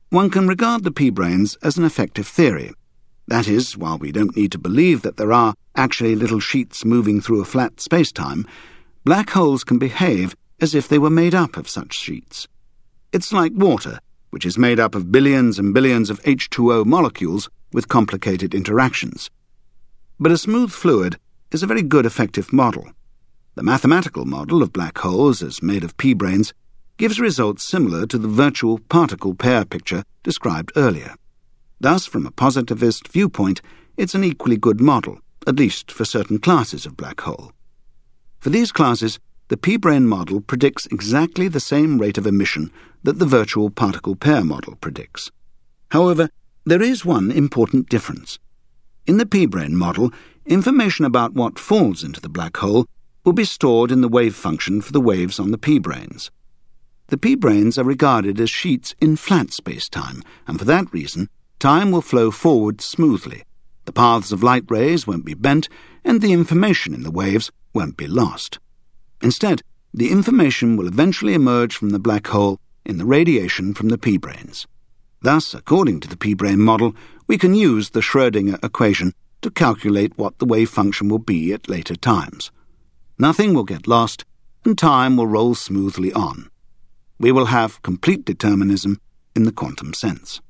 one can regard the p-branes as an effective theory. That is, while we don't need to believe that there are actually little sheets moving through a flat space-time, black holes can behave as if they were made up of such sheets. It's like water, which is made up of billions and billions of H2O molecules with complicated interactions. But a smooth fluid is a very good effective model. The mathematical model of black holes as made of p-branes gives results similar to the virtual particle pair picture described earlier. Thus, from a positivist viewpoint, it's an equally good model, at least for certain classes of black hole. For these classes, the p-brane model predicts exactly the same rate of emission that the virtual particle pair model predicts. However, there is one important difference. In the p-brane model, information about what falls into the black hole will be stored in the wave function for the waves on the p-branes. The p-branes are regarded as sheets in flat space-time, and for that reason, time will flow forward smoothly. The paths of light rays won't be bent, and the information in the waves won't be lost. Instead, the information will eventually emerge from the black hole in the radiation from the p-branes. Thus, according to the p-brane model, we can use the Schrödinger equation to calculate what the wave function will be at later times. Nothing will get lost, and time will roll smoothly on. We will have complete determinism in the quantum sense.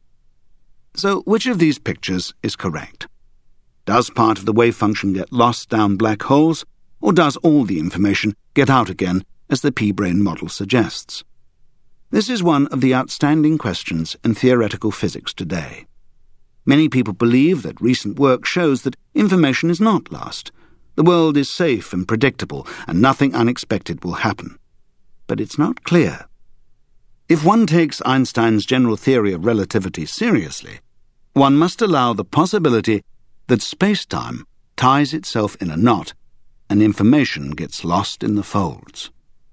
So, which of these pictures is correct? Does part of the wave function get lost down black holes, or does all the information get out again, as the p-brane model suggests? This is one of the outstanding questions in theoretical physics today. Many people believe that recent work shows that information is not lost. The world is safe and predictable, and nothing unexpected will happen. But it's not clear. If one takes Einstein's general theory of relativity seriously, one must allow the possibility that space-time ties itself in a knot and information gets lost in the folds.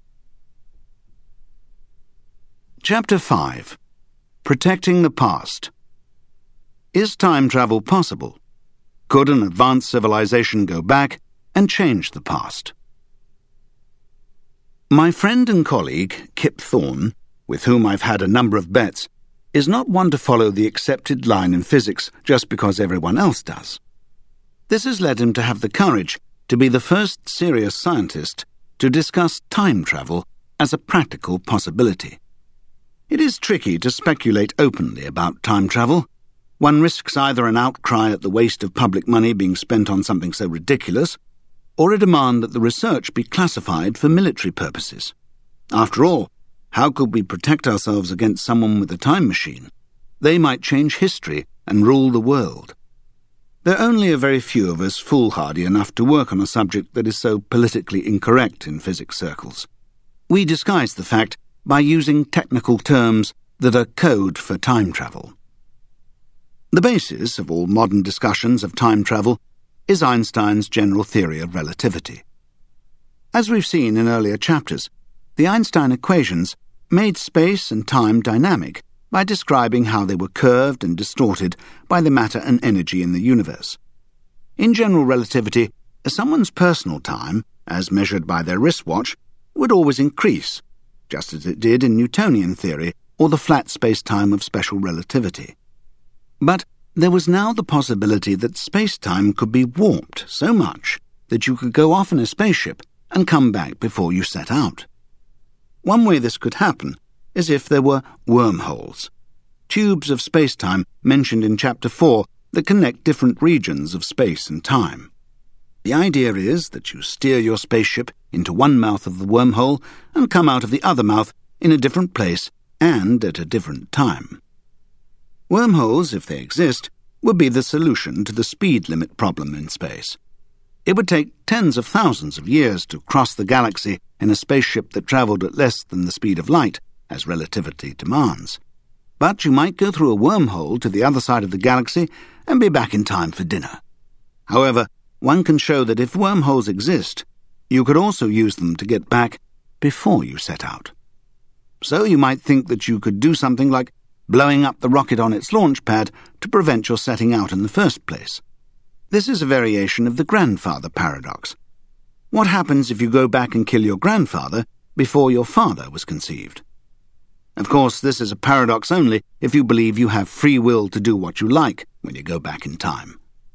Chapter 5. Protecting the Past. Is time travel possible? Could an advanced civilization go back and change the past? My friend and colleague, Kip Thorne, with whom I've had a number of bets, is not one to follow the accepted line in physics just because everyone else does. This has led him to have the courage to be the first serious scientist to discuss time travel as a practical possibility. It is tricky to speculate openly about time travel. One risks either an outcry at the waste of public money being spent on something so ridiculous, or a demand that the research be classified for military purposes. After all, how could we protect ourselves against someone with a time machine? They might change history and rule the world. There are only a very few of us foolhardy enough to work on a subject that is so politically incorrect in physics circles. We disguise the fact by using technical terms that are code for time travel. The basis of all modern discussions of time travel is Einstein's general theory of relativity. As we've seen in earlier chapters, the Einstein equations made space and time dynamic by describing how they were curved and distorted by the matter and energy in the universe. In general relativity, someone's personal time, as measured by their wristwatch, would always increase, just as it did in Newtonian theory or the flat space-time of special relativity. But there was now the possibility that space-time could be warped so much that you could go off in a spaceship and come back before you set out. One way this could happen is if there were wormholes, tubes of space-time mentioned in Chapter 4 that connect different regions of space and time. The idea is that you steer your spaceship into one mouth of the wormhole and come out of the other mouth in a different place and at a different time. Wormholes, if they exist, would be the solution to the speed limit problem in space. It would take tens of thousands of years to cross the galaxy in a spaceship that travelled at less than the speed of light, as relativity demands. But you might go through a wormhole to the other side of the galaxy and be back in time for dinner. However, one can show that if wormholes exist, you could also use them to get back before you set out. So you might think that you could do something like blowing up the rocket on its launch pad to prevent your setting out in the first place. This is a variation of the grandfather paradox. What happens if you go back and kill your grandfather before your father was conceived? Of course, this is a paradox only if you believe you have free will to do what you like when you go back in time.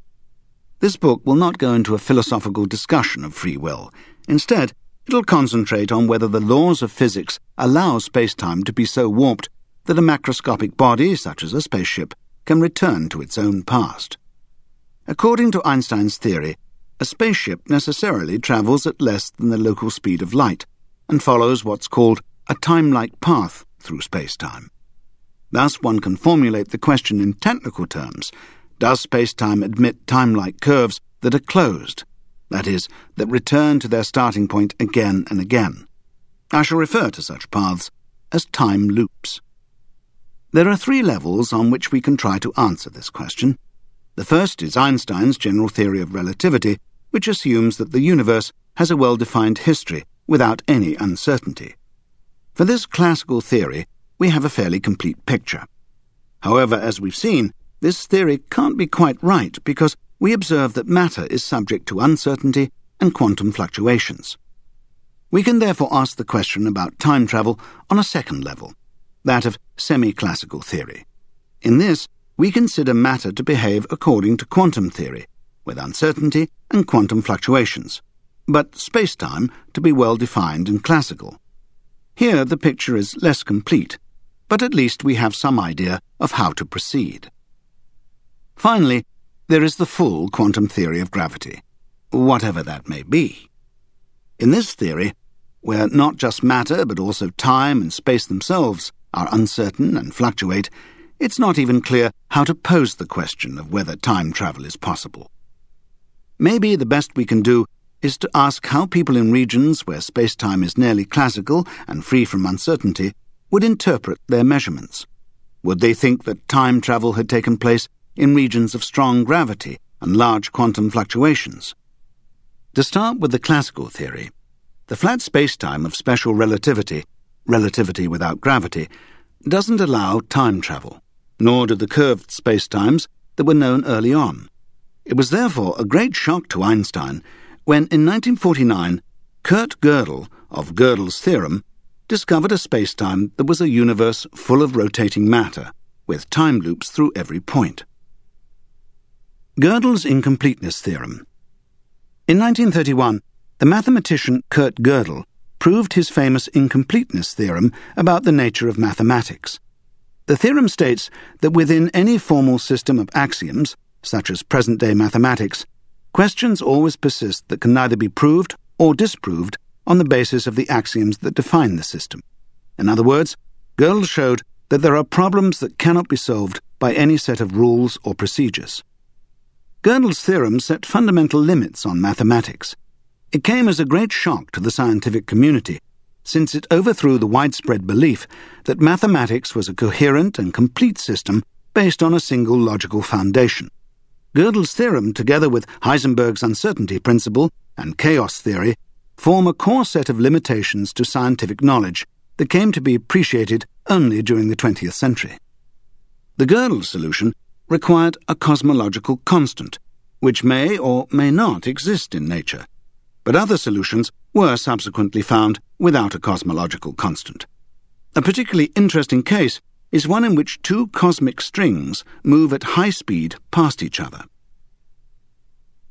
This book will not go into a philosophical discussion of free will. Instead, it'll concentrate on whether the laws of physics allow space-time to be so warped that a macroscopic body, such as a spaceship, can return to its own past. According to Einstein's theory, a spaceship necessarily travels at less than the local speed of light and follows what's called a time-like path through space-time. Thus, one can formulate the question in technical terms: does space-time admit time-like curves that are closed, that is, that return to their starting point again and again? I shall refer to such paths as time loops. There are 3 levels on which we can try to answer this question. The first is Einstein's general theory of relativity, which assumes that the universe has a well-defined history without any uncertainty. For this classical theory, we have a fairly complete picture. However, as we've seen, this theory can't be quite right because we observe that matter is subject to uncertainty and quantum fluctuations. We can therefore ask the question about time travel on a second level, that of semi-classical theory. In this, we consider matter to behave according to quantum theory, with uncertainty and quantum fluctuations, but space-time to be well-defined and classical. Here the picture is less complete, but at least we have some idea of how to proceed. Finally, there is the full quantum theory of gravity, whatever that may be. In this theory, where not just matter but also time and space themselves are uncertain and fluctuate, it's not even clear how to pose the question of whether time travel is possible. Maybe the best we can do is to ask how people in regions where space-time is nearly classical and free from uncertainty would interpret their measurements. Would they think that time travel had taken place in regions of strong gravity and large quantum fluctuations? To start with the classical theory, the flat space-time of special relativity, relativity without gravity, doesn't allow time travel, nor do the curved space-times that were known early on. It was therefore a great shock to Einstein when, in 1949, Kurt Gödel of Gödel's theorem discovered a space-time that was a universe full of rotating matter, with time loops through every point. Gödel's incompleteness theorem. In 1931, the mathematician Kurt Gödel proved his famous incompleteness theorem about the nature of mathematics. The theorem states that within any formal system of axioms, such as present-day mathematics, questions always persist that can neither be proved or disproved on the basis of the axioms that define the system. In other words, Gödel showed that there are problems that cannot be solved by any set of rules or procedures. Gödel's theorem set fundamental limits on mathematics. It came as a great shock to the scientific community, since it overthrew the widespread belief that mathematics was a coherent and complete system based on a single logical foundation. Gödel's theorem, together with Heisenberg's uncertainty principle and chaos theory, form a core set of limitations to scientific knowledge that came to be appreciated only during the 20th century. The Gödel solution required a cosmological constant, which may or may not exist in nature, but other solutions were subsequently found without a cosmological constant. A particularly interesting case is one in which 2 cosmic strings move at high speed past each other.